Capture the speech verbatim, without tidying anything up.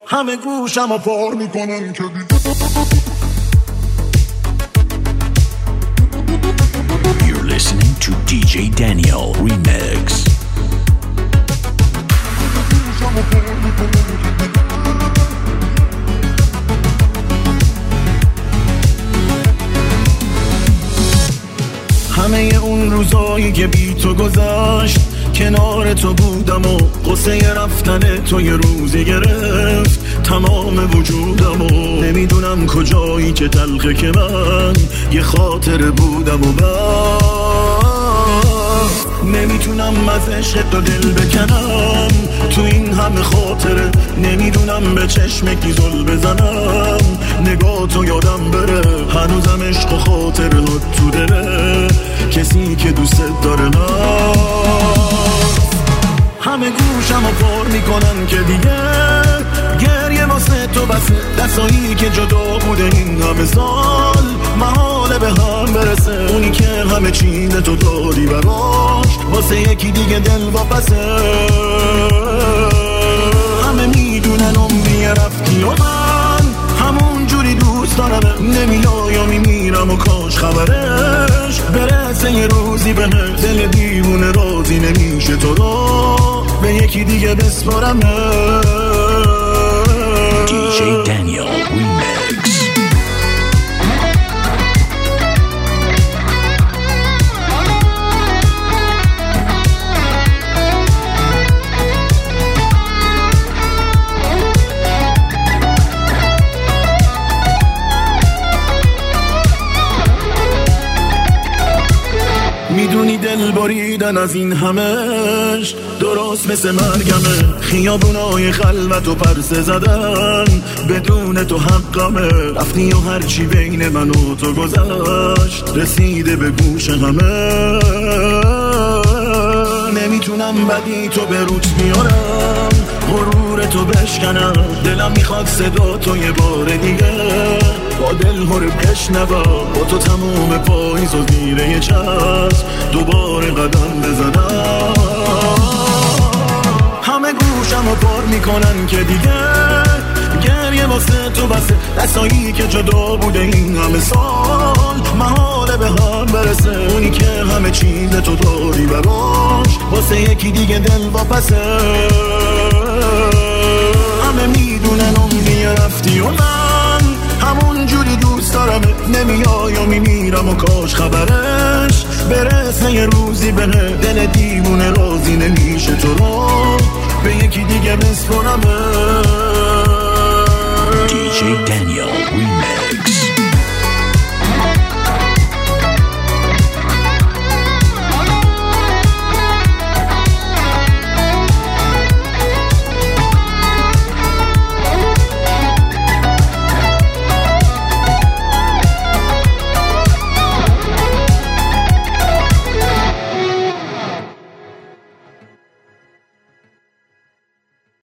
همه گوشم رو پر میکنن که You're listening to دی جی Daniel Remix. همه اون روزایی که بی تو گذشت کنار تو بودم و قصه رفتن تو یه روزی گرفت تمام وجودم و نمیدونم کجایی که تلخه که من یه خاطر بودم و بس نمیتونم از عشق تو دل بکنم تو این همه خاطره نمیدونم به چشمکی زل بزنم نگاه تو یادم بره هنوزم عشق و خاطره ها تو دره کسی که دوست داره من همه گوشم رو پر میکنن که دیگه گریه واسه تو بسه دستایی که جدا بوده این همه سال محاله به هم برسه اونی که همه چیز تو داری براش واسه یکی دیگه دل واپسه همه میدونن عمری رفتی و من همون جوری دوست دارم نمیای یا میمیرم و کاش خبرش برسه یه روزی به دل دیوونه راضی نمیشه تو رو به یکی دیگه بسپارم دی جی Daniel Remix. میدونی دل بریدن از این همش درست مثل مرگمه خیابونای خلوت و پرسه زدن بدون تو حقمه رفتی و هرچی بین من و تو گذشت رسیده به گوش همه نمیتونم بدی تو به روت بیارم غرور تو بشکنم دلم میخواد صدا تو یه بار دیگه با دل هر بشنوم با تو تموم پاییز و زیر یه چشم دوباره قدم بزنم همه گوشم رو پر میکنن که دیگه گریه واسه تو بسه دستایی که جدا بوده این همه سال محاله به هم برسه اونی که همه چیز تو داری براش واسه یکی دیگه دل واپسه همه میدونن عمری رفتی و من همون جوری دوست دارم نمیای و میمیرم و کاش خبرش برسه یه روزی به دل دیوونه راضی نمیشه تو رو به یکی دیگه بسپرم دی جی Daniel Remix.